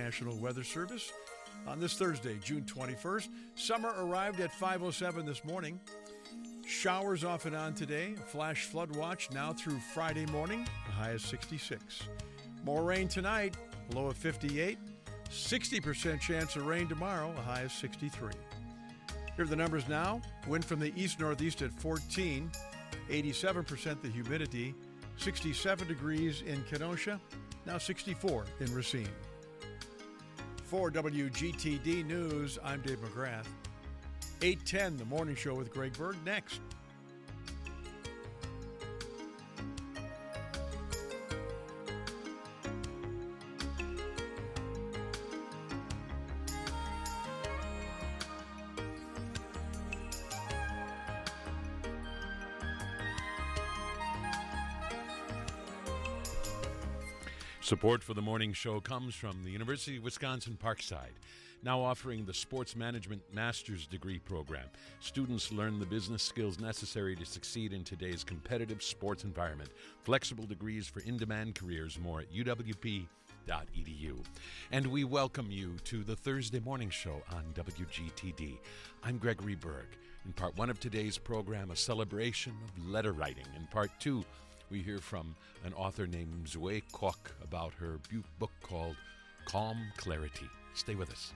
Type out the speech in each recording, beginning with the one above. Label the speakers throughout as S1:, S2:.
S1: National Weather Service. On this Thursday, June 21st, summer arrived at 5:07 this morning. Showers off and on today. Flash flood watch now through Friday morning. The high is 66. More rain tonight. Low of 58. 60% chance of rain tomorrow. A high of 63. Here are the numbers now. Wind from the east-northeast at 14. 87% the humidity. 67 degrees in Kenosha. Now 64 in Racine. For WGTD News, I'm Dave McGrath. 8:10, the morning show with Greg Berg, next. Support for the morning show comes from the University of Wisconsin-Parkside, now offering the Sports Management Master's Degree program. Students learn the business skills necessary to succeed in today's competitive sports environment. Flexible degrees for in-demand careers. More at uwp.edu. And we welcome you to the Thursday morning show on WGTD. I'm Gregory Berg. In part one of today's program, a celebration of letter writing. In part two, we hear from an author named Zoe Koch about her book called Calm Clarity. Stay with us.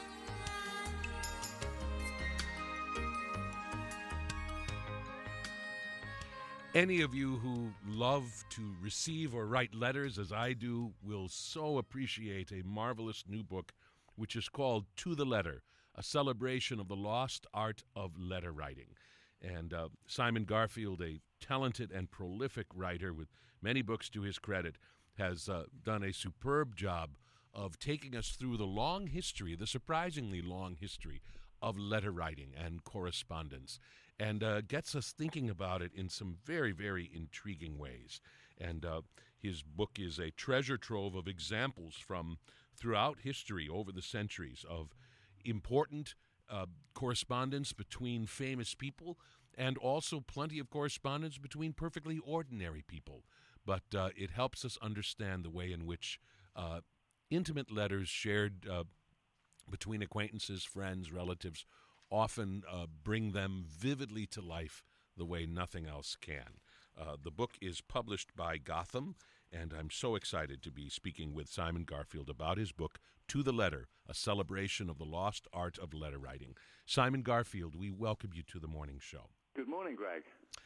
S1: Any of you who love to receive or write letters, as I do, will so appreciate a marvelous new book, which is called To the Letter, a celebration of the lost art of letter writing. And Simon Garfield, a talented and prolific writer with many books to his credit, has done a superb job of taking us through the long history, the surprisingly long history of letter writing and correspondence, and gets us thinking about it in some very, very intriguing ways. And his book is a treasure trove of examples from throughout history over the centuries of important correspondence between famous people, and also plenty of correspondence between perfectly ordinary people. But it helps us understand the way in which intimate letters shared between acquaintances, friends, relatives often bring them vividly to life the way nothing else can. The book is published by Gotham, and I'm so excited to be speaking with Simon Garfield about his book, To the Letter, a celebration of the lost art of letter writing. Simon Garfield, we welcome you to the morning show.
S2: Good morning, Greg.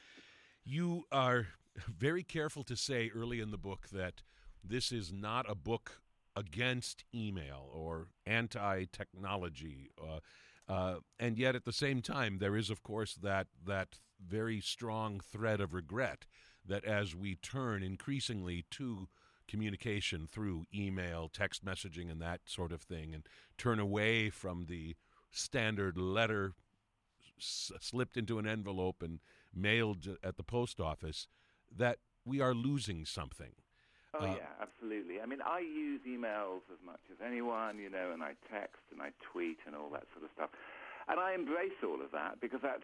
S1: You are very careful to say early in the book that this is not a book against email or anti-technology, and yet at the same time there is, of course, that very strong thread of regret that as we turn increasingly to communication through email, text messaging, and that sort of thing, and turn away from the standard letter slipped into an envelope and mailed at the post office, that we are losing something.
S2: Oh, yeah, absolutely. I mean, I use emails as much as anyone, and I text and I tweet and all that sort of stuff. And I embrace all of that because that's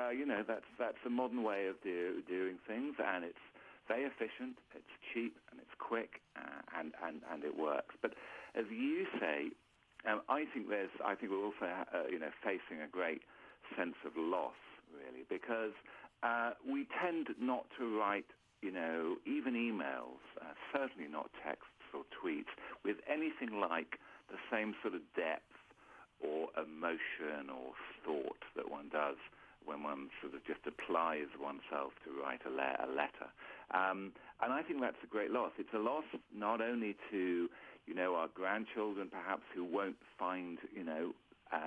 S2: a modern way of doing things, and it's very efficient, it's cheap, and it's quick, and it works. But as you say, I think we're also facing a great sense of loss, really, because we tend not to write, even emails, certainly not texts or tweets, with anything like the same sort of depth or emotion or thought that one does when one sort of just applies oneself to write a letter. And I think that's a great loss. It's a loss not only to, our grandchildren perhaps who won't find, who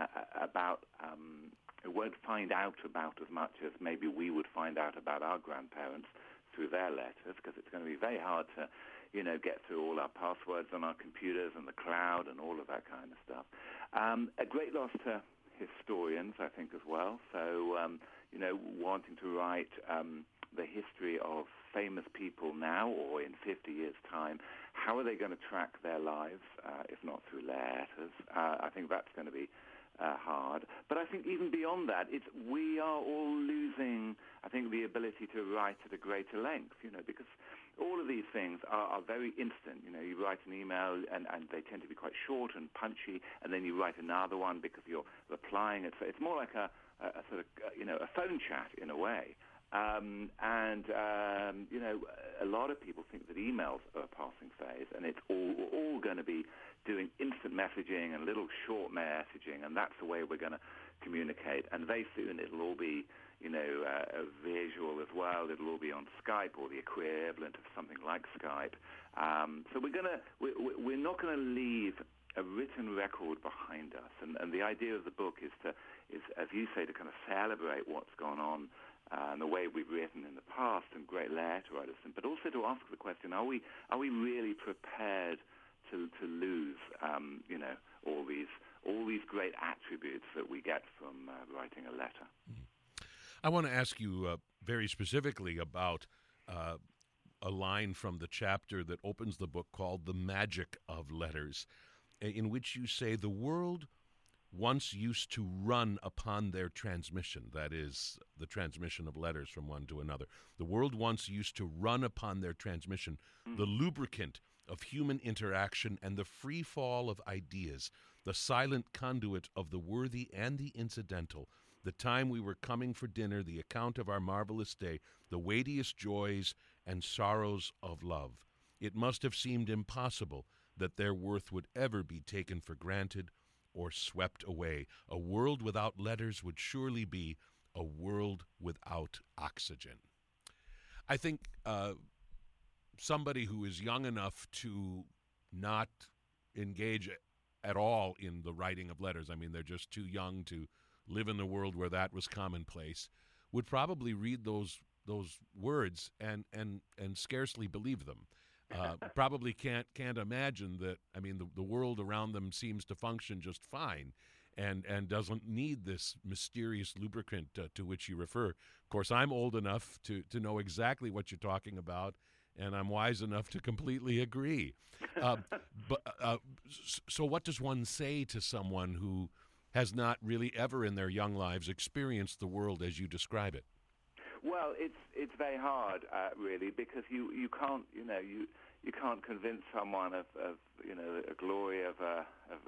S2: won't find out about as much as maybe we would find out about our grandparents through their letters, because it's going to be very hard to, get through all our passwords on our computers and the cloud and all of that kind of stuff. A great loss to historians, I think, as well. So, wanting to write the history of famous people now or in 50 years' time, how are they going to track their lives, if not through letters? I think that's going to be hard. But I think even beyond that, we are all losing, I think, the ability to write at a greater length, because all of these things are very instant. You write an email and they tend to be quite short and punchy, and then you write another one because you're replying. It's more like a sort of, a phone chat in a way. A lot of people think that emails are a passing phase, and it's all going to be doing instant messaging and little short messaging, and that's the way we're going to communicate. And very soon it'll all be, visual as well. It'll all be on Skype or the equivalent of something like Skype. So we're not going to leave a written record behind us. And the idea of the book is, as you say, to kind of celebrate what's gone on and the way we've written in the past and great letter writers, but also to ask the question: Are we really prepared to lose all these great attributes that we get from writing a letter?
S1: I want to ask you very specifically about a line from the chapter that opens the book called "The Magic of Letters," in which you say the world once used to run upon their transmission, that is, the transmission of letters from one to another. The world once used to run upon their transmission, the lubricant of human interaction and the free fall of ideas, the silent conduit of the worthy and the incidental, the time we were coming for dinner, the account of our marvelous day, the weightiest joys and sorrows of love. It must have seemed impossible that their worth would ever be taken for granted or swept away. A world without letters would surely be a world without oxygen. I think somebody who is young enough to not engage at all in the writing of letters, I mean, they're just too young to live in the world where that was commonplace, would probably read those words and scarcely believe them. Probably can't imagine that. I mean, the world around them seems to function just fine, and doesn't need this mysterious lubricant to which you refer. Of course, I'm old enough to know exactly what you're talking about, and I'm wise enough to completely agree. So what does one say to someone who has not really ever in their young lives experienced the world as you describe it?
S2: Well, it's very hard, really, because you can't you can't convince someone of a glory of a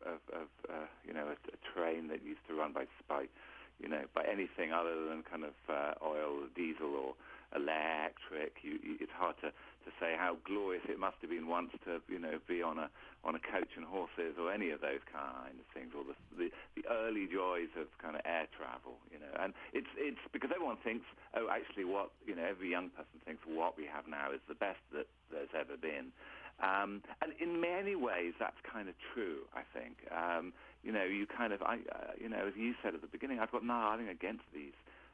S2: train that used to run by anything other than kind of oil, diesel, or electric. It's hard to say how glorious it must have been once to be on a coach and horses, or any of those kind of things, or the early joys of kind of air travel. And it's because everyone thinks, actually what every young person thinks what we have now is the best that there's ever been. And in many ways that's kind of true, I think. You kind of as you said at the beginning, I've got nothing against these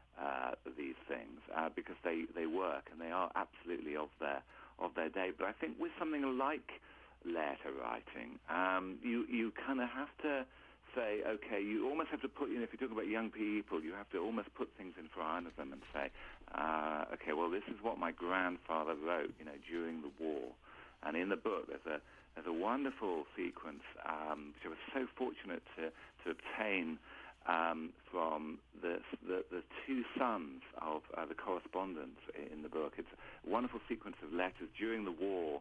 S2: things because they work and they are absolutely of their day. But I think with something like letter writing, you kind of have to say, okay, you almost have to put, if you're talking about young people, you have to almost put things in front of them and say, okay, well, this is what my grandfather wrote, during the war. And in the book, there's a wonderful sequence, which I was so fortunate to obtain from the two sons of the correspondents in the book. It's a wonderful sequence of letters during the war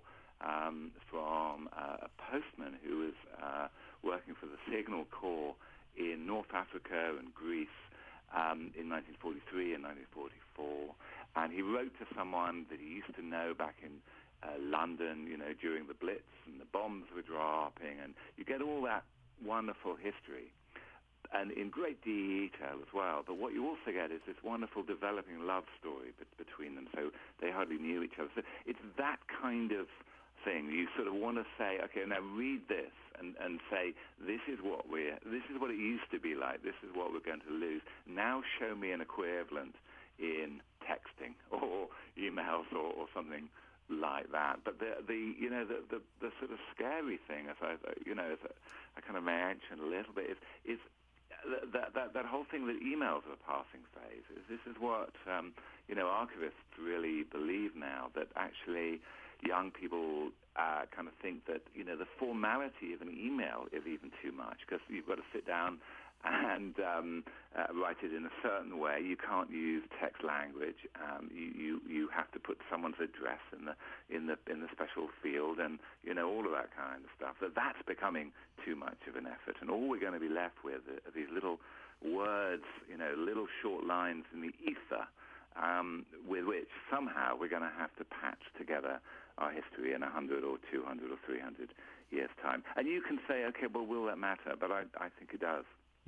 S2: from a postman who was working for the Signal Corps in North Africa and Greece in 1943 and 1944. And he wrote to someone that he used to know back in London, during the Blitz, and the bombs were dropping, and you get all that wonderful history, and in great detail as well. But what you also get is this wonderful developing love story between them, so they hardly knew each other. So it's that kind of thing. You sort of want to say, okay, now read this and say, this is what it used to be like, this is what we're going to lose. Now show me an equivalent in texting or emails or something like that. But the sort of scary thing, as I kind of mentioned a little bit, is that whole thing that emails are a passing phase. This is what archivists really believe now, that actually young people kind of think that the formality of an email is even too much, because you've got to sit down and write it in a certain way. You can't use text language. You have to put someone's address in the special field, and all of that kind of stuff. That's becoming too much of an effort, and all we're going to be left with are these little words, little short lines in the ether, with which somehow we're going to have to patch together our history in 100 or 200 or 300 years' time. And you can say, okay, well, will that matter? But I think it does.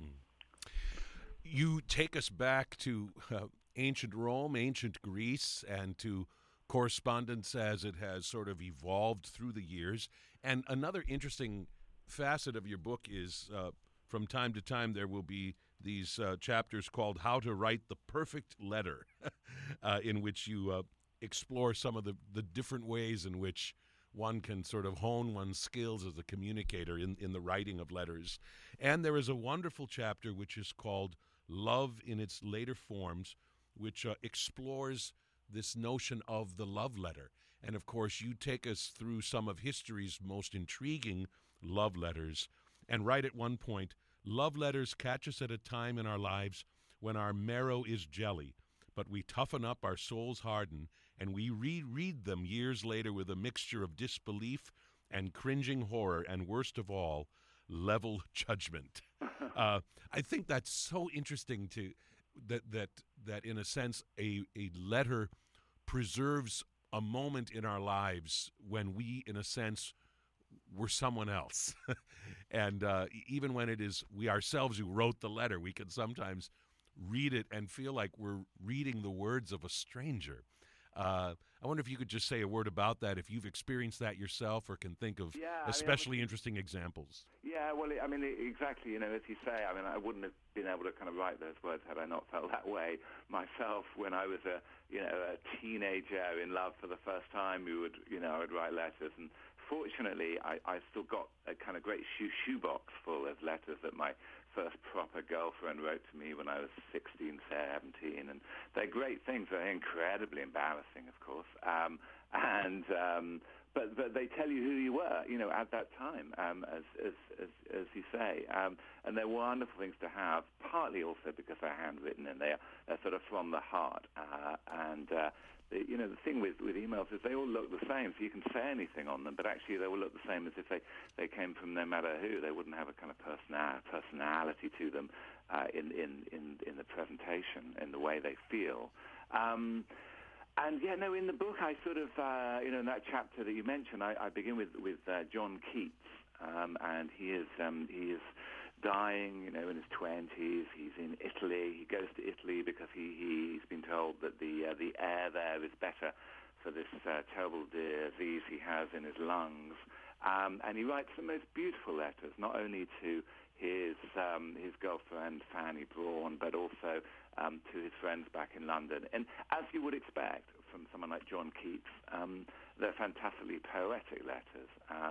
S1: You take us back to ancient Rome, ancient Greece, and to correspondence as it has sort of evolved through the years. And another interesting facet of your book is from time to time there will be these chapters called How to Write the Perfect Letter, in which you explore some of the different ways in which one can sort of hone one's skills as a communicator in the writing of letters. And there is a wonderful chapter which is called Love in Its Later Forms, which explores this notion of the love letter. And, of course, you take us through some of history's most intriguing love letters. And right at one point, love letters catch us at a time in our lives when our marrow is jelly, but we toughen up, our souls harden, and we reread them years later with a mixture of disbelief and cringing horror, and worst of all, level judgment. I think that's so interesting that in a sense a letter preserves a moment in our lives when we, in a sense, were someone else. And even when it is we ourselves who wrote the letter, we can sometimes read it and feel like we're reading the words of a stranger. I wonder if you could just say a word about that, if you've experienced that yourself or can think of especially interesting example.
S2: Yeah, well, exactly, as you say, I wouldn't have been able to kind of write those words had I not felt that way myself when I was a teenager in love for the first time. I would write letters, and fortunately, I still got a kind of great shoebox full of letters that my first proper girlfriend wrote to me when I was 16, 17, and they're great things. They're incredibly embarrassing, of course, but they tell you who you were, at that time, as you say, and they're wonderful things to have. Partly also because they're handwritten and they're sort of from the heart, the thing with emails is they all look the same, so you can say anything on them, but actually they will look the same as if they came from no matter who. They wouldn't have a kind of personality to them in the presentation, in the way they feel. In the book I sort of, in that chapter that you mentioned, I begin with John Keats, and he is dying, in his 20s. He's in Italy. He goes to Italy because he's been told that the air there is better for this terrible disease he has in his lungs. And he writes the most beautiful letters, not only to his girlfriend Fanny Braun, but also to his friends back in London. And as you would expect from someone like John Keats, they're fantastically poetic letters.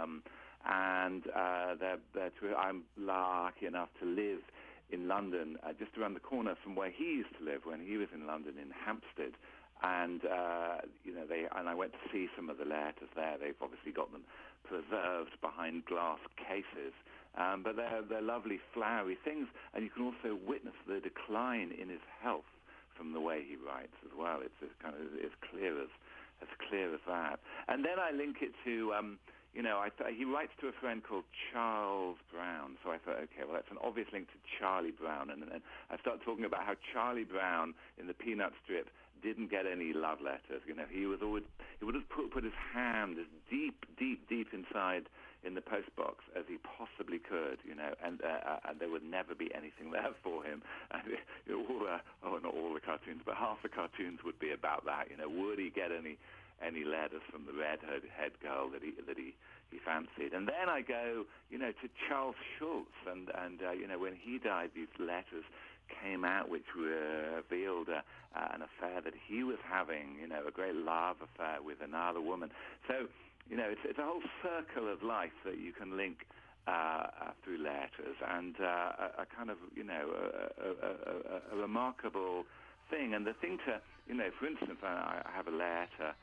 S2: I'm lucky enough to live in London, just around the corner from where he used to live when he was in London, in Hampstead. And I went to see some of the letters there. They've obviously got them preserved behind glass cases, but they're lovely, flowery things. And you can also witness the decline in his health from the way he writes as well. It's kind of as clear as that. And then I link it to. He writes to a friend called Charles Brown. So I thought, okay, well, that's an obvious link to Charlie Brown. And then I started talking about how Charlie Brown in the Peanut strip didn't get any love letters. He would have put his hand as deep inside in the postbox as he possibly could, and there would never be anything there for him. And, not all the cartoons, but half the cartoons would be about that. Would he get any letters from the redhead girl that he fancied? And then I go, to Charles Schulz, and when he died, these letters came out which revealed an affair that he was having, a great love affair with another woman. So, it's a whole circle of life that you can link through letters, and a kind of, a remarkable thing. And the thing to, for instance, I have a letter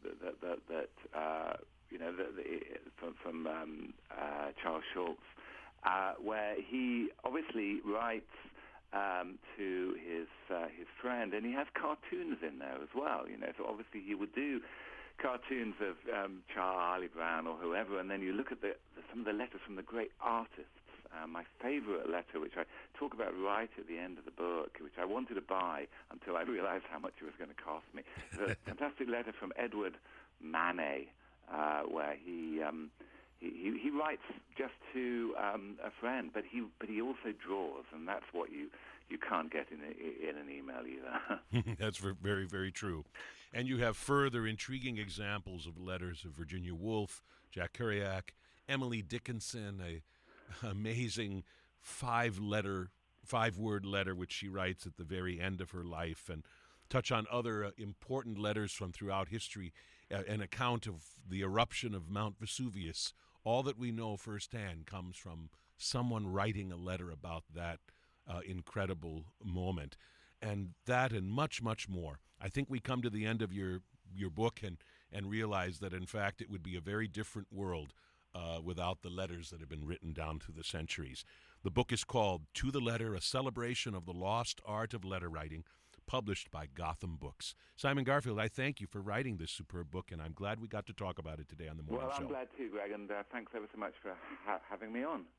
S2: from Charles Schulz, where he obviously writes to his friend, and he has cartoons in there as well. So obviously he would do cartoons of Charlie Brown or whoever, and then you look at some of the letters from the great artists. My favorite letter, which I talk about right at the end of the book, which I wanted to buy until I realized how much it was going to cost me, is a fantastic letter from Edward Manet, where he writes just to a friend, but he also draws, and that's what you can't get in an email either.
S1: That's very, very true. And you have further intriguing examples of letters of Virginia Woolf, Jack Kerouac, Emily Dickinson, a amazing five-word letter which she writes at the very end of her life, and touch on other important letters from throughout history, an account of the eruption of Mount Vesuvius. All that we know firsthand comes from someone writing a letter about that incredible moment. And that and much, much more. I think we come to the end of your book and realize that, in fact, it would be a very different world without the letters that have been written down through the centuries. The book is called To the Letter, A Celebration of the Lost Art of Letter Writing, published by Gotham Books. Simon Garfield, I thank you for writing this superb book, and I'm glad we got to talk about it today on the morning show.
S2: Well, I'm glad too, Greg, and thanks ever so much for having me on.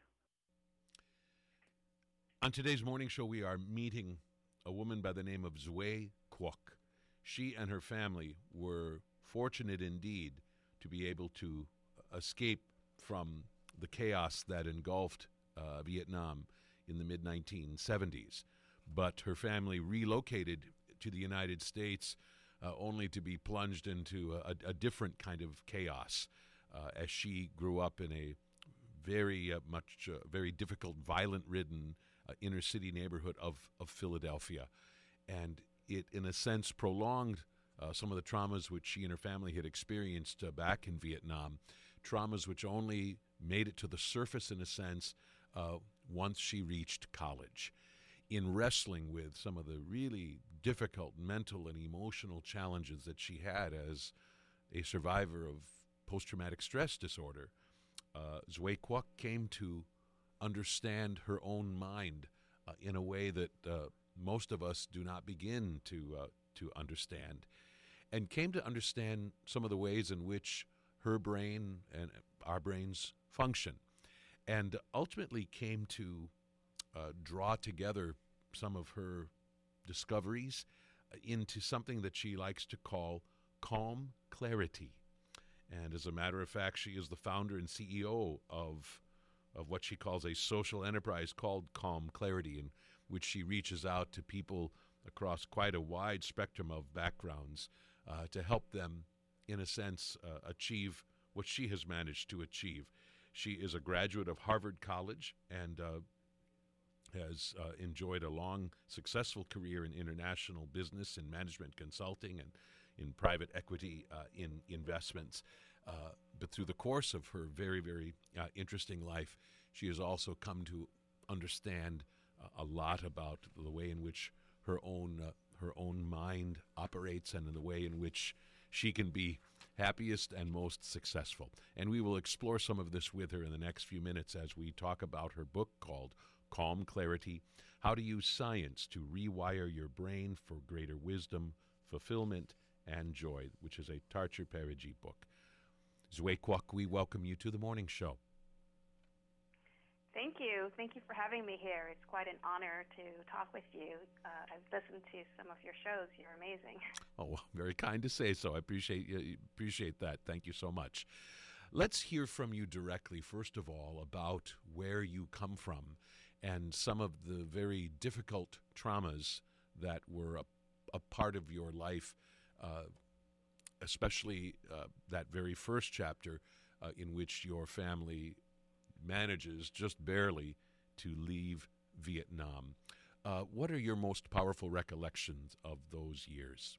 S1: On today's morning show, we are meeting a woman by the name of Zwe Kwok. She and her family were fortunate indeed to be able to escape from the chaos that engulfed Vietnam in the mid-1970s. But her family relocated to the United States only to be plunged into a different kind of chaos as she grew up in a very difficult, violent-ridden inner-city neighborhood of Philadelphia. And it, in a sense, prolonged some of the traumas which she and her family had experienced back in Vietnam, traumas which only made it to the surface, in a sense, once she reached college. In wrestling with some of the really difficult mental and emotional challenges that she had as a survivor of post-traumatic stress disorder, Zwe Kwok came to understand her own mind in a way that most of us do not begin to understand, and came to understand some of the ways in which her brain and our brains function, and ultimately came to draw together some of her discoveries into something that she likes to call calm clarity. And as a matter of fact, she is the founder and CEO of what she calls a social enterprise called Calm Clarity, in which she reaches out to people across quite a wide spectrum of backgrounds to help them, in a sense, achieve what she has managed to achieve. She is a graduate of Harvard College and has enjoyed a long, successful career in international business and management consulting and in private equity in investments. But through the course of her very, very interesting life, she has also come to understand a lot about the way in which her own mind operates and in the way in which she can be happiest and most successful. And we will explore some of this with her in the next few minutes as we talk about her book called Calm Clarity, How to Use Science to Rewire Your Brain for Greater Wisdom, Fulfillment, and Joy, which is a Tarcher Parigi book. Zwe Kwok, we welcome you to the morning show.
S3: Thank you. Thank you for having me here. It's quite an honor to talk with you. I've listened to some of your shows. You're amazing.
S1: Oh, well, very kind to say so. I appreciate that. Thank you so much. Let's hear from you directly, first of all, about where you come from and some of the very difficult traumas that were a part of your life, especially that very first chapter in which your family manages just barely to leave Vietnam. What are your most powerful recollections of those years?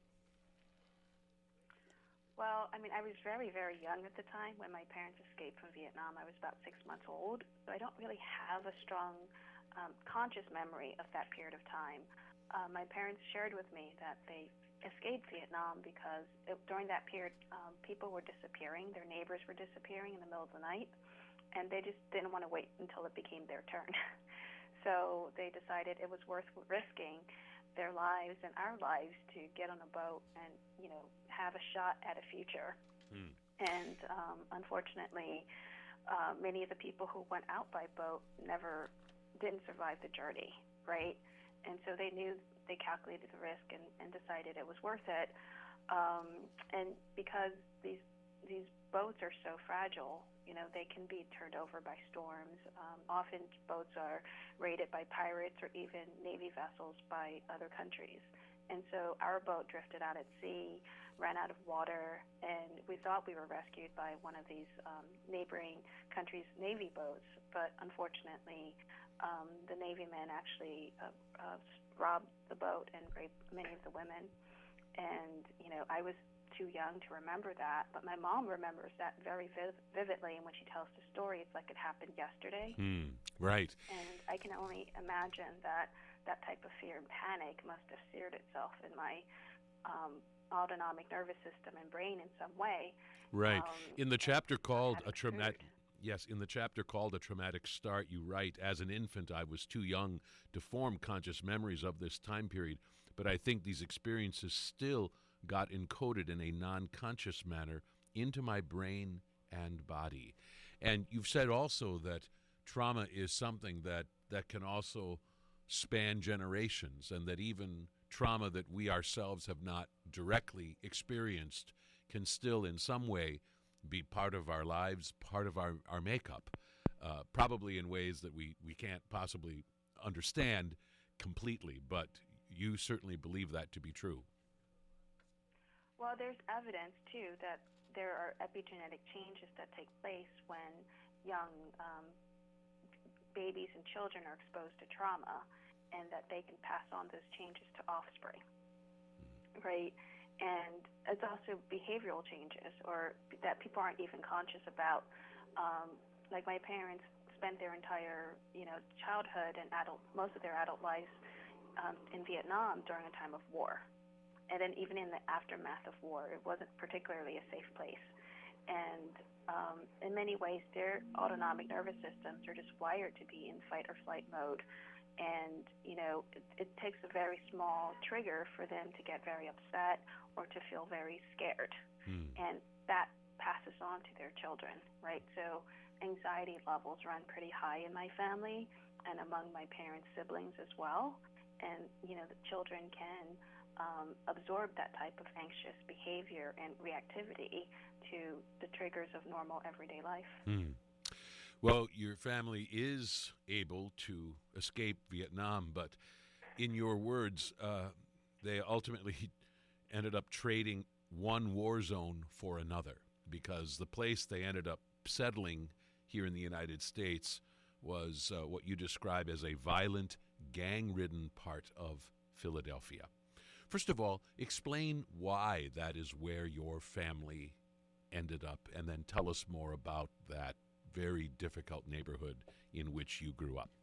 S3: Well, I mean, I was very, very young at the time when my parents escaped from Vietnam. I was about 6 months old, so I don't really have a strong conscious memory of that period of time. My parents shared with me that they escaped Vietnam because during that period, people were disappearing. Their neighbors were disappearing in the middle of the night. and they just didn't want to wait until it became their turn. So they decided it was worth risking their lives and our lives to get on a boat and, have a shot at a future. And unfortunately, many of the people who went out by boat didn't survive the journey, right? And so they calculated the risk and decided it was worth it. And because these boats are so fragile, they can be turned over by storms. Often boats are raided by pirates or even Navy vessels by other countries. And so our boat drifted out at sea, ran out of water, and we thought we were rescued by one of these neighboring countries' Navy boats. But unfortunately, the Navy men actually robbed the boat and raped many of the women. And, I was too young to remember that, but my mom remembers that very vividly, and when she tells the story, it's like it happened yesterday.
S1: Right.
S3: And I can only imagine that type of fear and panic must have seared itself in my autonomic nervous system and brain in some way.
S1: Right. In the chapter called
S3: A Traumatic
S1: Start, you write, as an infant, I was too young to form conscious memories of this time period, but I think these experiences still got encoded in a non-conscious manner into my brain and body. And you've said also that trauma is something that can also span generations, and that even trauma that we ourselves have not directly experienced can still in some way be part of our lives, part of our makeup, probably in ways that we can't possibly understand completely, but you certainly believe that to be true.
S3: Well, there's evidence, too, that there are epigenetic changes that take place when young babies and children are exposed to trauma, and that they can pass on those changes to offspring, right? And it's also behavioral changes, or that people aren't even conscious about. Like my parents spent their entire, childhood and most of their adult lives in Vietnam during a time of war. And then even in the aftermath of war, it wasn't particularly a safe place. And in many ways, their autonomic nervous systems are just wired to be in fight or flight mode. And, it takes a very small trigger for them to get very upset or to feel very scared. And that passes on to their children, right? So anxiety levels run pretty high in my family and among my parents' siblings as well. And, the children can absorb that type of anxious behavior and reactivity to the triggers of normal everyday life.
S1: Well, your family is able to escape Vietnam, but in your words, they ultimately ended up trading one war zone for another, because the place they ended up settling here in the United States was what you describe as a violent, gang-ridden part of Philadelphia. First of all, explain why that is where your family ended up, and then tell us more about that very difficult neighborhood in which you grew up.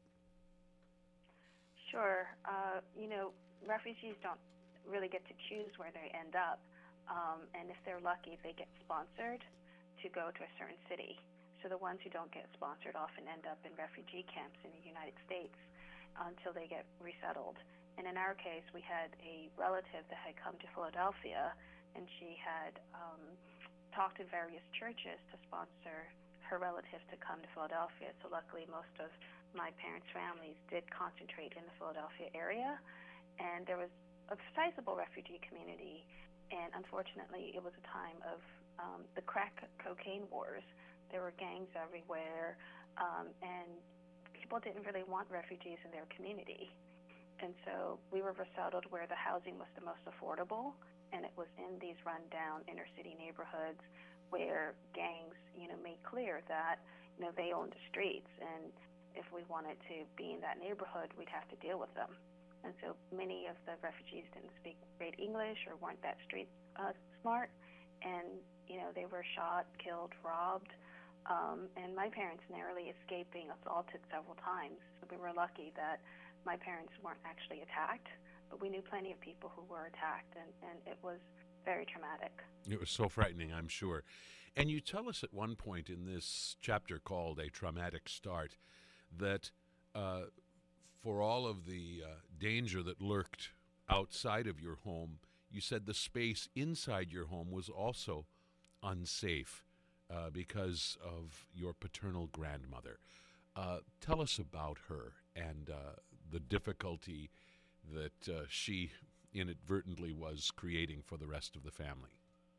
S3: Sure. Refugees don't really get to choose where they end up. And if they're lucky, they get sponsored to go to a certain city. So the ones who don't get sponsored often end up in refugee camps in the United States until they get resettled. And in our case, we had a relative that had come to Philadelphia, and she had talked to various churches to sponsor her relative to come to Philadelphia. So luckily, most of my parents' families did concentrate in the Philadelphia area, and there was a sizable refugee community. And unfortunately, it was a time of the crack cocaine wars. There were gangs everywhere, and people didn't really want refugees in their community. And so we were resettled where the housing was the most affordable, and it was in these rundown inner city neighborhoods where gangs, made clear that, they owned the streets, and if we wanted to be in that neighborhood, we'd have to deal with them. And so many of the refugees didn't speak great English or weren't that street smart, and, they were shot, killed, robbed, and my parents narrowly escaped being assaulted several times. So we were lucky that my parents weren't actually attacked, but we knew plenty of people who were attacked, and it was very traumatic.
S1: It was so frightening, I'm sure. And you tell us at one point in this chapter called A Traumatic Start that for all of the danger that lurked outside of your home, you said the space inside your home was also unsafe because of your paternal grandmother. Tell us about her and the difficulty that she inadvertently was creating for the rest of the family.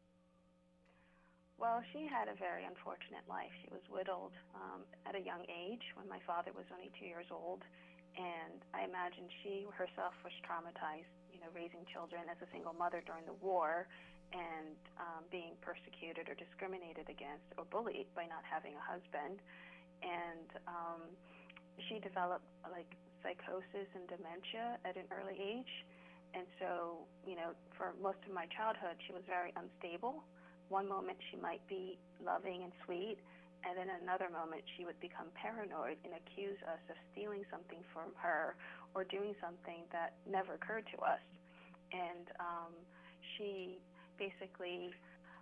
S3: Well, she had a very unfortunate life. She was widowed at a young age when my father was only 2 years old, and I imagine she herself was traumatized, raising children as a single mother during the war and being persecuted or discriminated against or bullied by not having a husband. And she developed psychosis and dementia at an early age. And so, for most of my childhood, she was very unstable. One moment she might be loving and sweet, and then another moment she would become paranoid and accuse us of stealing something from her or doing something that never occurred to us. And she basically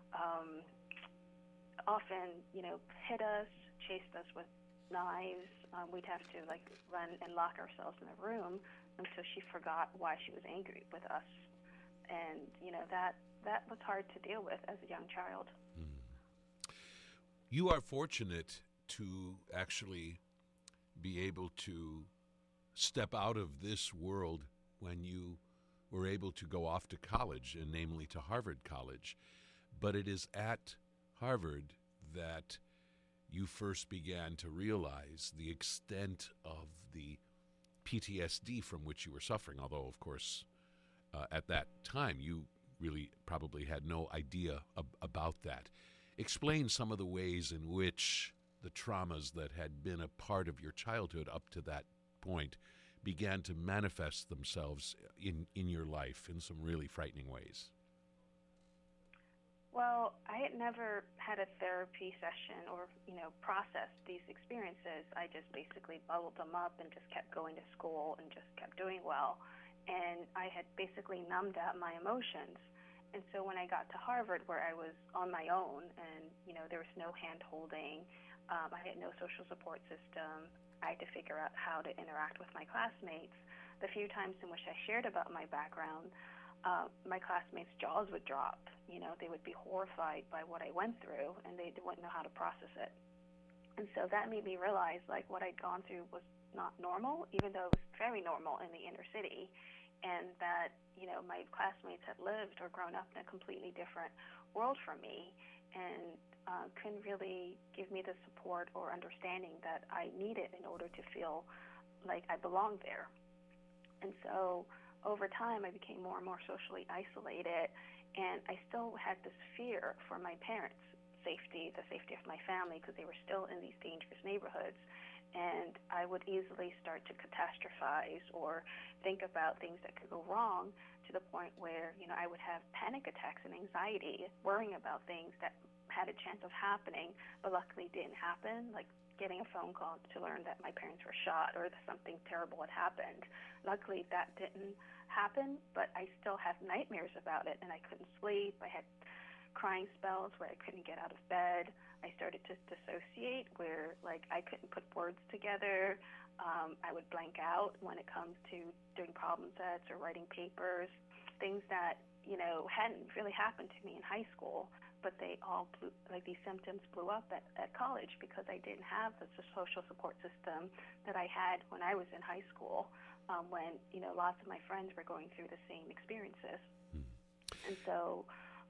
S3: often, hit us, chased us with knives. We'd have to run and lock ourselves in a room until she forgot why she was angry with us. And, that was hard to deal with as a young child.
S1: You are fortunate to actually be able to step out of this world when you were able to go off to college, and namely to Harvard College. But it is at Harvard that you first began to realize the extent of the PTSD from which you were suffering, although, of course, at that time you really probably had no idea about that. Explain some of the ways in which the traumas that had been a part of your childhood up to that point began to manifest themselves in your life in some really frightening ways.
S3: Well, I had never had a therapy session or, processed these experiences. I just basically bottled them up and just kept going to school and just kept doing well. And I had basically numbed out my emotions. And so when I got to Harvard, where I was on my own and, there was no hand-holding, I had no social support system, I had to figure out how to interact with my classmates. The few times in which I shared about my background, my classmates' jaws would drop. They would be horrified by what I went through, and they wouldn't know how to process it. And so that made me realize, what I'd gone through was not normal, even though it was very normal in the inner city, and that, my classmates had lived or grown up in a completely different world from me, and couldn't really give me the support or understanding that I needed in order to feel like I belonged there. And so over time, I became more and more socially isolated, and I still had this fear for my parents' safety, the safety of my family, because they were still in these dangerous neighborhoods. And I would easily start to catastrophize or think about things that could go wrong to the point where, I would have panic attacks and anxiety, worrying about things that had a chance of happening, but luckily didn't happen, like getting a phone call to learn that my parents were shot or that something terrible had happened. Luckily, that didn't happen, but I still have nightmares about it, and I couldn't sleep. I had crying spells where I couldn't get out of bed. I started to dissociate where, I couldn't put words together. I would blank out when it comes to doing problem sets or writing papers, things that, hadn't really happened to me in high school, but they all these symptoms blew up at college because I didn't have the social support system that I had when I was in high school, when, lots of my friends were going through the same experiences. And so,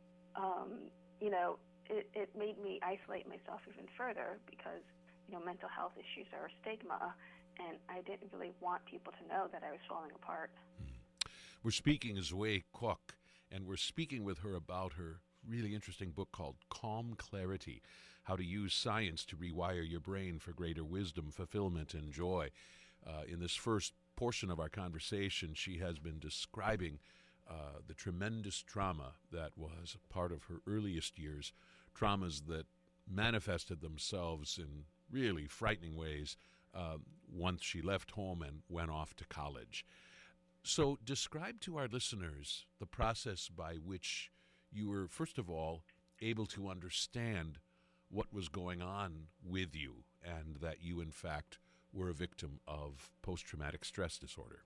S3: it made me isolate myself even further because, mental health issues are a stigma, and I didn't really want people to know that I was falling apart.
S1: We're speaking to Zway Cook, and we're speaking with her about her really interesting book called Calm Clarity, How to Use Science to Rewire Your Brain for Greater Wisdom, Fulfillment, and Joy. In this first portion of our conversation, she has been describing the tremendous trauma that was a part of her earliest years, traumas that manifested themselves in really frightening ways once she left home and went off to college. So describe to our listeners the process by which you were, first of all, able to understand what was going on with you and that you, in fact, were a victim of post-traumatic stress disorder.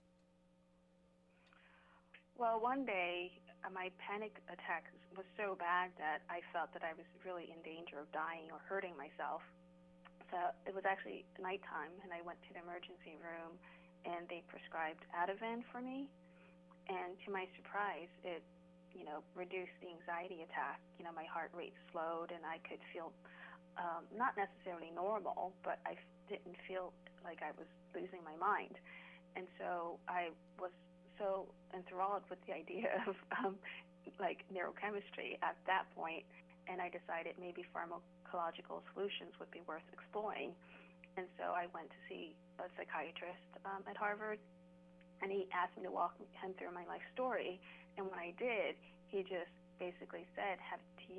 S3: Well, one day, my panic attack was so bad that I felt that I was really in danger of dying or hurting myself. So it was actually nighttime, and I went to the emergency room, and they prescribed Ativan for me. And to my surprise, it, reduced the anxiety attack. My heart rate slowed, and I could feel not necessarily normal, but I didn't feel like I was losing my mind. And so I was so enthralled with the idea of neurochemistry at that point, and I decided maybe pharmacological solutions would be worth exploring. And so I went to see a psychiatrist at Harvard, and he asked me to walk him through my life story. And when I did, he just basically said, I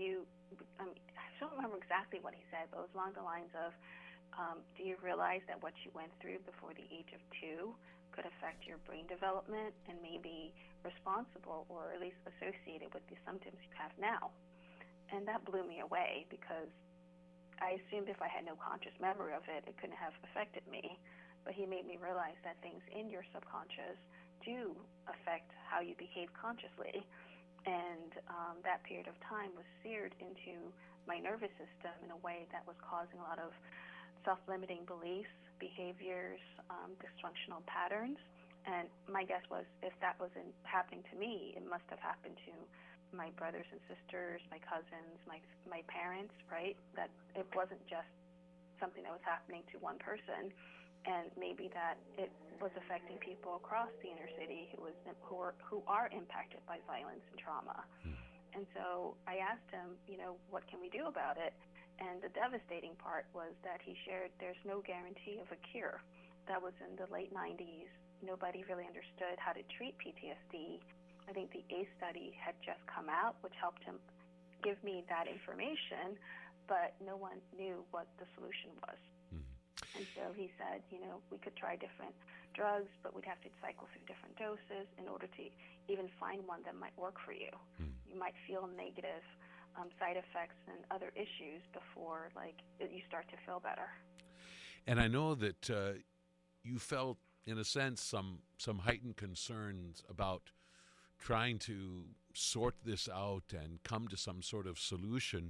S3: don't remember exactly what he said, but it was along the lines of, do you realize that what you went through before the age of 2 could affect your brain development and may be responsible or at least associated with the symptoms you have now? And that blew me away, because I assumed if I had no conscious memory of it, it couldn't have affected me. But he made me realize that things in your subconscious do affect how you behave consciously. And that period of time was seared into my nervous system in a way that was causing a lot of self-limiting beliefs, behaviors, dysfunctional patterns. And my guess was, if that wasn't happening to me, it must have happened to my brothers and sisters, my cousins, my parents, right? That it wasn't just something that was happening to one person, and maybe that it was affecting people across the inner city who are impacted by violence and trauma. And so I asked him, what can we do about it? And the devastating part was that he shared there's no guarantee of a cure. That was in the late 90s. Nobody really understood how to treat PTSD. I think the ACE study had just come out, which helped him give me that information, but no one knew what the solution was. And so he said, we could try different drugs, but we'd have to cycle through different doses in order to even find one that might work for you. You might feel negative side effects and other issues before you start to feel better.
S1: And I know that you felt, in a sense, some heightened concerns about trying to sort this out and come to some sort of solution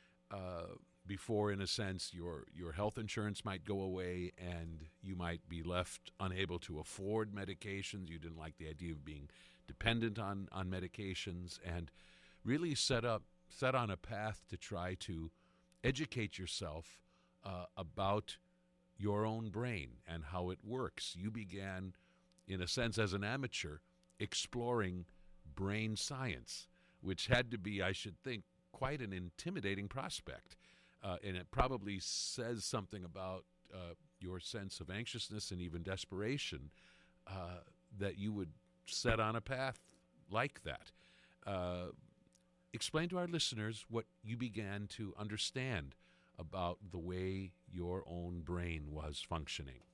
S1: before, in a sense, your health insurance might go away and you might be left unable to afford medications. You didn't like the idea of being dependent on medications, and really set on a path to try to educate yourself about your own brain and how it works. You began, in a sense, as an amateur, exploring brain science, which had to be, I should think, quite an intimidating prospect. And it probably says something about your sense of anxiousness and even desperation that you would set on a path like that. Explain to our listeners what you began to understand about the way your own brain was functioning.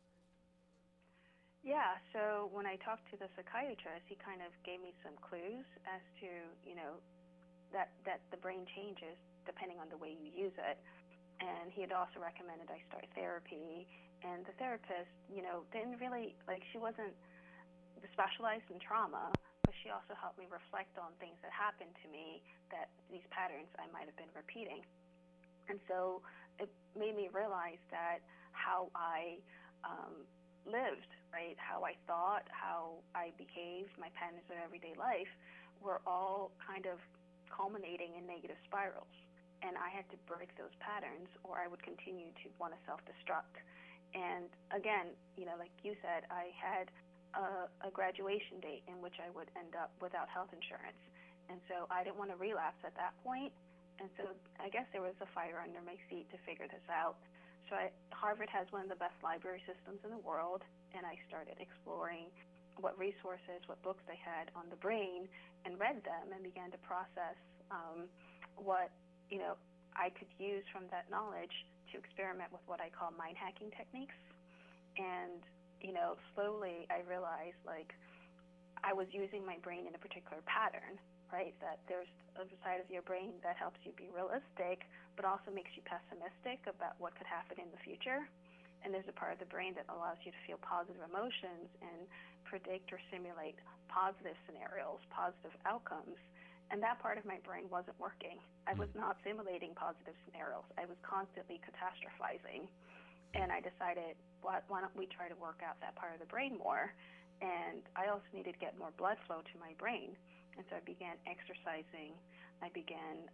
S3: Yeah, so when I talked to the psychiatrist, he kind of gave me some clues as to, that the brain changes depending on the way you use it. And he had also recommended I start therapy. And the therapist, didn't really, she wasn't specialized in trauma, but she also helped me reflect on things that happened to me, that these patterns I might have been repeating. And so it made me realize that how I lived, right, how I thought, how I behaved, my patterns of everyday life were all kind of culminating in negative spirals. And I had to break those patterns, or I would continue to want to self-destruct. And again, like you said, I had a graduation date in which I would end up without health insurance. And so I didn't want to relapse at that point. And so I guess there was a fire under my feet to figure this out. So Harvard has one of the best library systems in the world, and I started exploring what resources, what books they had on the brain, and read them and began to process what I could use from that knowledge to experiment with what I call mind hacking techniques. And slowly I realized I was using my brain in a particular pattern, right? That there's a side of your brain that helps you be realistic, but also makes you pessimistic about what could happen in the future. And there's a part of the brain that allows you to feel positive emotions and predict or simulate positive scenarios, positive outcomes. And that part of my brain wasn't working. I was not simulating positive scenarios. I was constantly catastrophizing. And I decided, why don't we try to work out that part of the brain more? And I also needed to get more blood flow to my brain. And so I began exercising. I began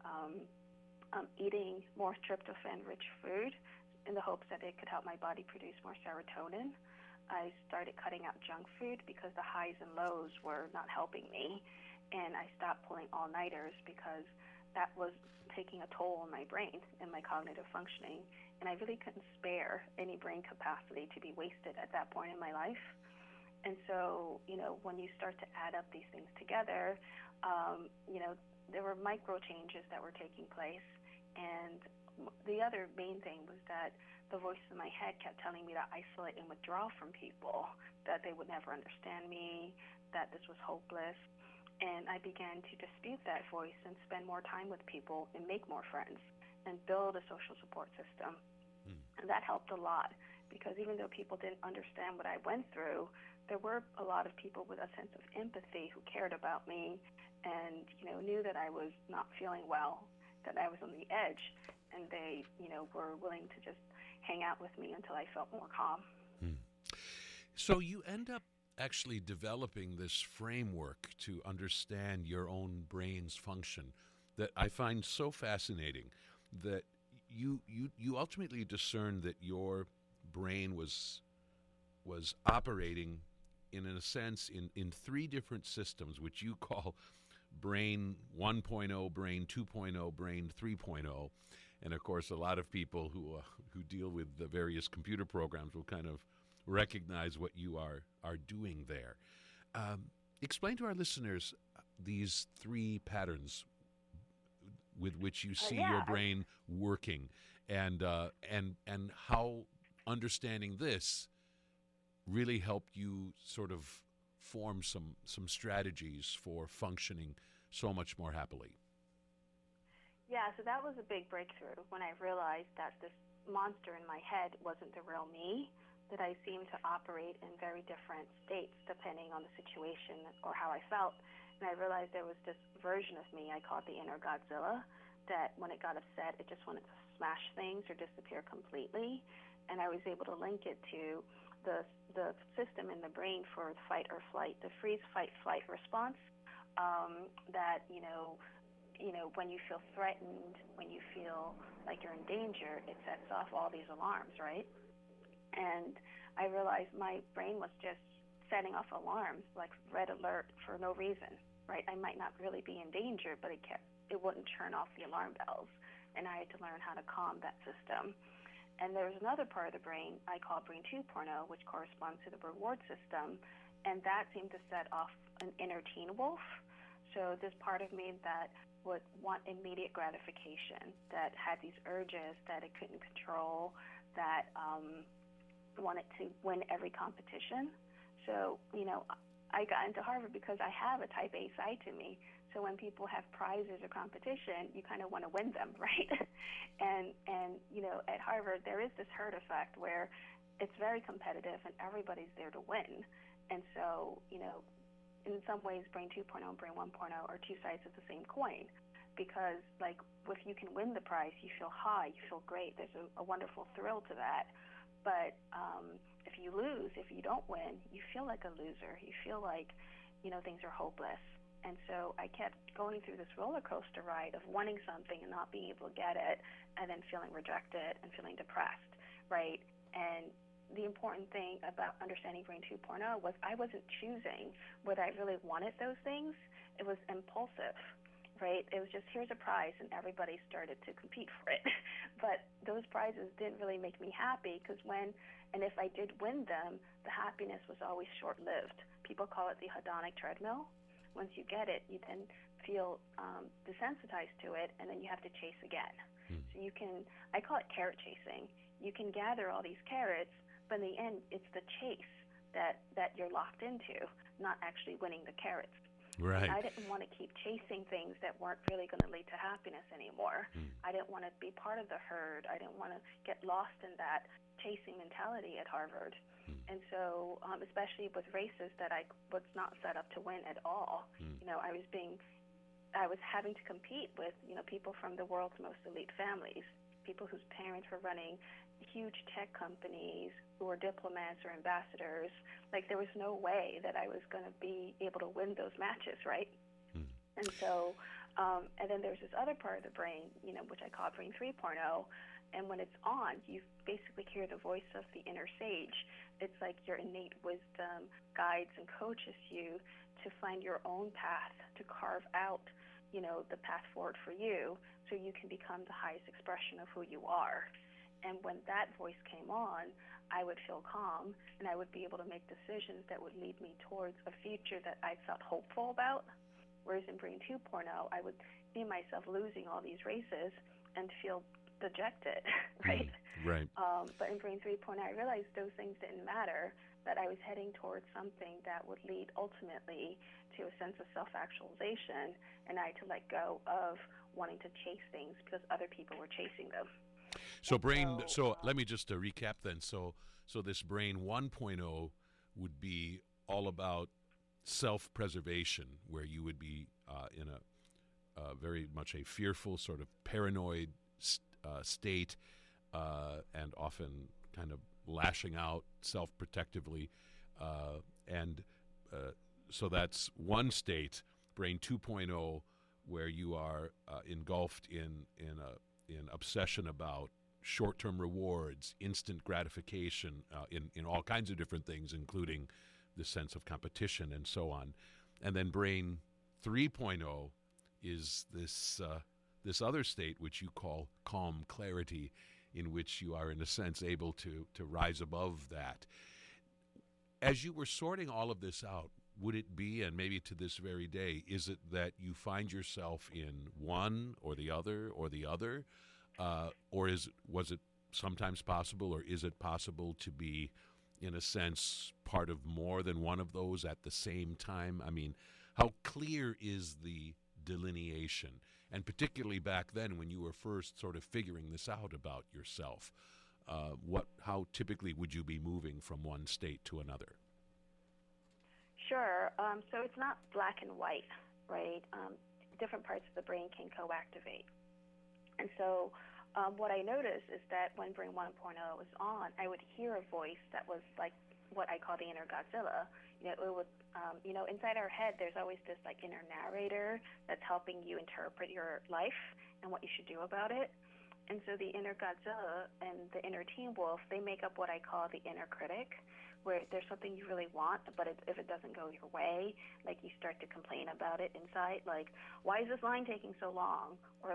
S3: eating more tryptophan-rich food in the hopes that it could help my body produce more serotonin. I started cutting out junk food because the highs and lows were not helping me. And I stopped pulling all-nighters because that was taking a toll on my brain and my cognitive functioning. And I really couldn't spare any brain capacity to be wasted at that point in my life. And so, when you start to add up these things together, there were micro changes that were taking place. And the other main thing was that the voice in my head kept telling me to isolate and withdraw from people, that they would never understand me, that this was hopeless. And I began to dispute that voice and spend more time with people and make more friends and build a social support system. And that helped a lot, because even though people didn't understand what I went through, there were a lot of people with a sense of empathy who cared about me and, knew that I was not feeling well, that I was on the edge, and they, were willing to just hang out with me until I felt more calm.
S1: So you end up actually developing this framework to understand your own brain's function that I find so fascinating, that you ultimately discerned that your brain was operating in a sense in three different systems, which you call brain 1.0, brain 2.0, brain 3.0. And of course, a lot of people who deal with the various computer programs will kind of recognize what you are doing there. Explain to our listeners these three patterns with which you see your brain working, and how understanding this really helped you sort of form some strategies for functioning so much more happily.
S3: Yeah, so that was a big breakthrough when I realized that this monster in my head wasn't the real me, that I seemed to operate in very different states depending on the situation or how I felt. And I realized there was this version of me, I call it the inner Godzilla, that when it got upset, it just wanted to smash things or disappear completely. And I was able to link it to the system in the brain for fight or flight, the freeze, fight, flight response, that, when you feel threatened, when you feel like you're in danger, it sets off all these alarms, right? And I realized my brain was just setting off alarms, like red alert for no reason, right? I might not really be in danger, but it wouldn't turn off the alarm bells. And I had to learn how to calm that system. And there's another part of the brain I call brain 2.0, which corresponds to the reward system. And that seemed to set off an inner teen wolf. So this part of me that would want immediate gratification, that had these urges that it couldn't control, that wanted to win every competition. So, I got into Harvard because I have a type A side to me. So when people have prizes or competition, you kind of want to win them, right? and at Harvard, there is this herd effect where it's very competitive and everybody's there to win. And so, in some ways, brain 2.0 and brain 1.0 are two sides of the same coin, because if you can win the prize, you feel high, you feel great. There's a wonderful thrill to that. But if you lose, if you don't win, you feel like a loser. You feel like, things are hopeless. And so I kept going through this roller coaster ride of wanting something and not being able to get it, and then feeling rejected and feeling depressed, right? And the important thing about understanding brain 2.0 was I wasn't choosing whether I really wanted those things. It was impulsive, right? It was just, here's a prize, and everybody started to compete for it. But those prizes didn't really make me happy, because if I did win them, the happiness was always short-lived. People call it the hedonic treadmill. Once you get it, you then feel desensitized to it, and then you have to chase again. So I call it carrot chasing. You can gather all these carrots, but in the end, it's the chase that you're locked into, not actually winning the carrots.
S1: Right.
S3: I didn't want to keep chasing things that weren't really going to lead to happiness anymore. I didn't want to be part of the herd. I didn't want to get lost in that chasing mentality at Harvard. And so, especially with races that I was not set up to win at all, I was having to compete with, people from the world's most elite families, people whose parents were running huge tech companies, who were diplomats or ambassadors. Like, there was no way that I was going to be able to win those matches, right? And so, and then there's this other part of the brain, which I call Brain 3.0, and when it's on, you basically hear the voice of the inner sage. It's like your innate wisdom guides and coaches you to find your own path, to carve out, the path forward for you, so you can become the highest expression of who you are. And when that voice came on, I would feel calm, and I would be able to make decisions that would lead me towards a future that I felt hopeful about. Whereas in Brain 2.0, I would see myself losing all these races and feel dejected, right?
S1: Right.
S3: But in Brain 3.0, I realized those things didn't matter, that I was heading towards something that would lead ultimately to a sense of self-actualization, and I had to let go of wanting to chase things because other people were chasing them.
S1: So let me just recap then. So this Brain 1.0 would be all about self-preservation, where you would be in a very much a fearful, sort of paranoid state, and often kind of lashing out self-protectively, and so that's one state. Brain 2.0, where you are engulfed in obsession about short-term rewards, instant gratification, in all kinds of different things, including the sense of competition and so on. And then Brain 3.0 is this other state, which you call calm clarity, in which you are, in a sense, able to rise above that. As you were sorting all of this out, would it be, and maybe to this very day, is it that you find yourself in one or the other, or was it sometimes possible, or is it possible to be, in a sense, part of more than one of those at the same time? I mean, how clear is the delineation? And particularly back then, when you were first sort of figuring this out about yourself, how typically would you be moving from one state to another?
S3: Sure. So it's not black and white, right? Different parts of the brain can co-activate. And so what I noticed is that when Brain 1.0 was on, I would hear a voice that was like what I call the inner Godzilla. It would, inside our head, there's always this like inner narrator that's helping you interpret your life and what you should do about it. And so the inner Godzilla and the inner Teen Wolf, they make up what I call the inner critic, where there's something you really want, but if it doesn't go your way, like you start to complain about it inside, like, why is this line taking so long? Or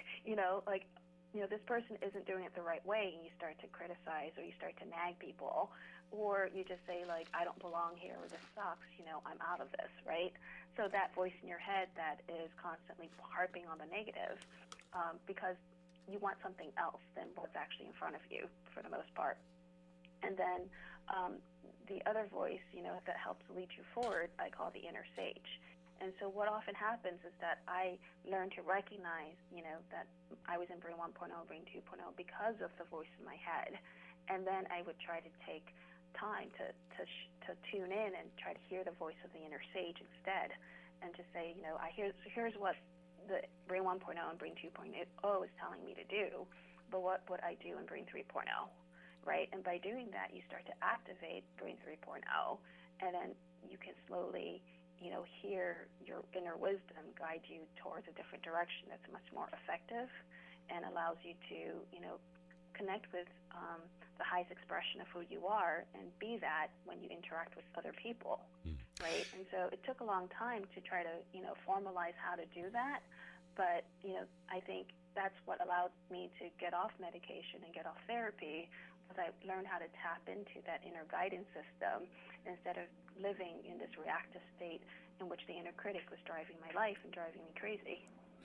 S3: this person isn't doing it the right way, and you start to criticize, or you start to nag people, or you just say, like, I don't belong here, or this sucks, I'm out of this, right? So that voice in your head that is constantly harping on the negative, because you want something else than what's actually in front of you for the most part. And then the other voice, that helps lead you forward, I call the inner sage. And so what often happens is that I learn to recognize, that I was in Brain 1.0, Brain 2.0 because of the voice in my head. And then I would try to take time to tune in and try to hear the voice of the inner sage instead, and just say, here's what the Brain 1.0 and Brain 2.0 is telling me to do, but what would I do in Brain 3.0? Right? And by doing that, you start to activate Brain 3.0, and then you can slowly, hear your inner wisdom guide you towards a different direction that's much more effective and allows you to, connect with the highest expression of who you are and be that when you interact with other people, right? And so it took a long time to try to, formalize how to do that, but, I think that's what allowed me to get off medication and get off therapy, because I learned how to tap into that inner guidance system instead of living in this reactive state in which the inner critic was driving my life and driving me crazy.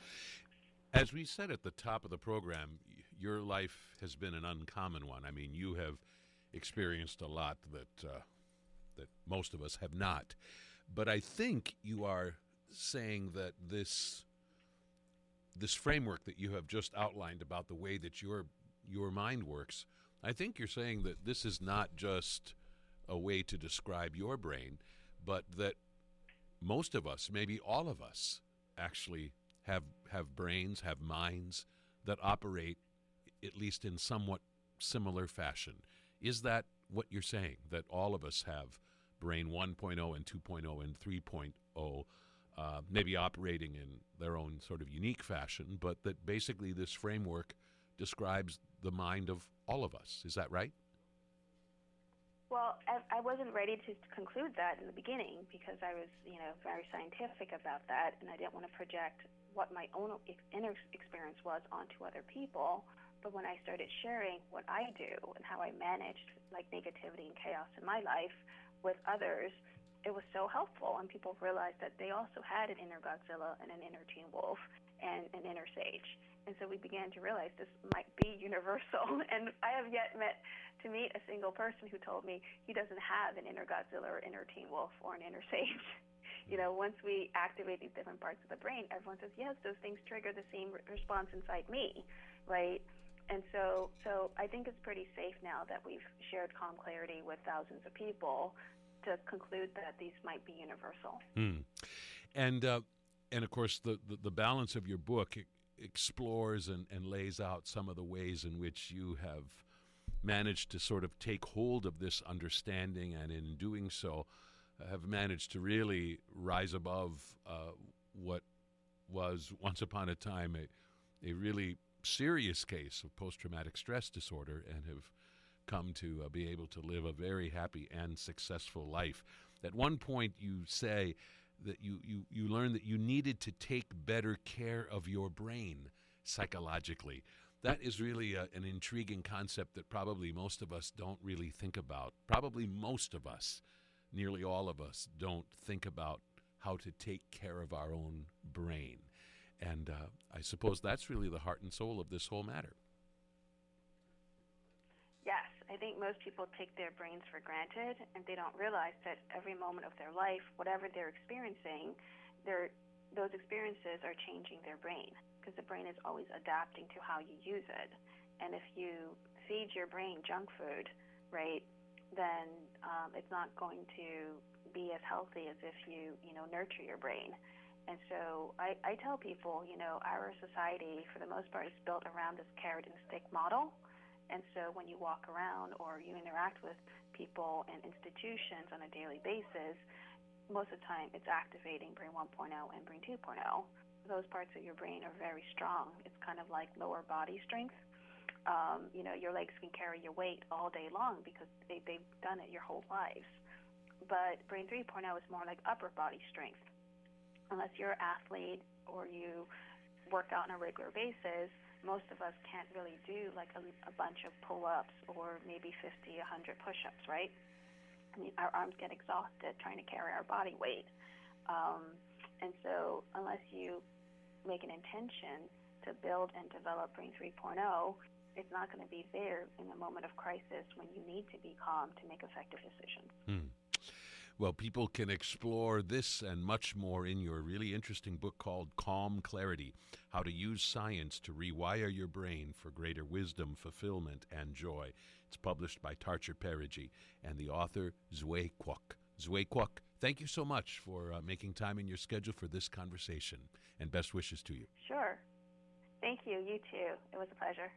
S1: As we said at the top of the program, your life has been an uncommon one. I mean, you have experienced a lot that most of us have not. But I think you are saying that this framework that you have just outlined about the way that your mind works, I think you're saying that this is not just a way to describe your brain, but that most of us, maybe all of us, actually have brains, have minds that operate at least in somewhat similar fashion. Is that what you're saying, that all of us have brain 1.0 and 2.0 and 3.0, maybe operating in their own sort of unique fashion, but that basically this framework describes the mind of all of us? Is that right?
S3: Well, I wasn't ready to conclude that in the beginning because I was, very scientific about that, and I didn't want to project what my own inner experience was onto other people. But when I started sharing what I do and how I managed like negativity and chaos in my life with others, it was so helpful, and people realized that they also had an inner Godzilla and an inner Teen Wolf and an inner Sage. And so we began to realize this might be universal. And I have yet to meet a single person who told me he doesn't have an inner Godzilla or inner Teen Wolf or an inner Sage. Once we activate these different parts of the brain, everyone says, yes, those things trigger the same response inside me, right? And so I think it's pretty safe now that we've shared Calm Clarity with thousands of people to conclude that these might be universal.
S1: And of course, the balance of your book explores and lays out some of the ways in which you have managed to sort of take hold of this understanding, and in doing so have managed to really rise above what was once upon a time a really serious case of post-traumatic stress disorder, and have come to be able to live a very happy and successful life. At one point you say that you learned that you needed to take better care of your brain psychologically. That is really an intriguing concept that probably most of us don't really think about. Probably most of us, nearly all of us, don't think about how to take care of our own brain. And I suppose that's really the heart and soul of this whole matter.
S3: Yes, I think most people take their brains for granted, and they don't realize that every moment of their life, whatever they're experiencing, those experiences are changing their brain, because the brain is always adapting to how you use it. And if you feed your brain junk food, right, then it's not going to be as healthy as if you nurture your brain. And so I tell people, our society, for the most part, is built around this carrot and stick model. And so when you walk around or you interact with people and institutions on a daily basis, most of the time it's activating brain 1.0 and brain 2.0. Those parts of your brain are very strong. It's kind of like lower body strength. Your legs can carry your weight all day long because they've done it your whole lives. But brain 3.0 is more like upper body strength. Unless you're an athlete or you work out on a regular basis, most of us can't really do like a bunch of pull-ups or maybe 50, 100 push-ups, right? I mean, our arms get exhausted trying to carry our body weight. And so unless you make an intention to build and develop Brain 3.0, it's not going to be there in the moment of crisis when you need to be calm to make effective decisions.
S1: Well, people can explore this and much more in your really interesting book called Calm Clarity, How to Use Science to Rewire Your Brain for Greater Wisdom, Fulfillment, and Joy. It's published by Tarcher Perigee and the author Zwe Kwok. Zwe Kwok, thank you so much for making time in your schedule for this conversation, and best wishes to you.
S3: Sure. Thank you. You too. It was a pleasure.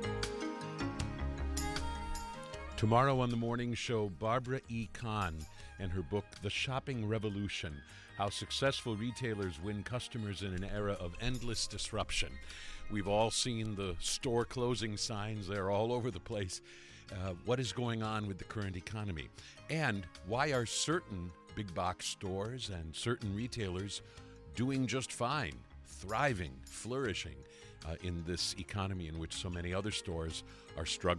S3: Tomorrow on the morning show, Barbara E. Kahn
S1: and her book, The Shopping Revolution, How Successful Retailers Win Customers in an Era of Endless Disruption. We've all seen the store closing signs. They're all over the place. What is going on with the current economy? And why are certain big box stores and certain retailers doing just fine, thriving, flourishing in this economy in which so many other stores are struggling?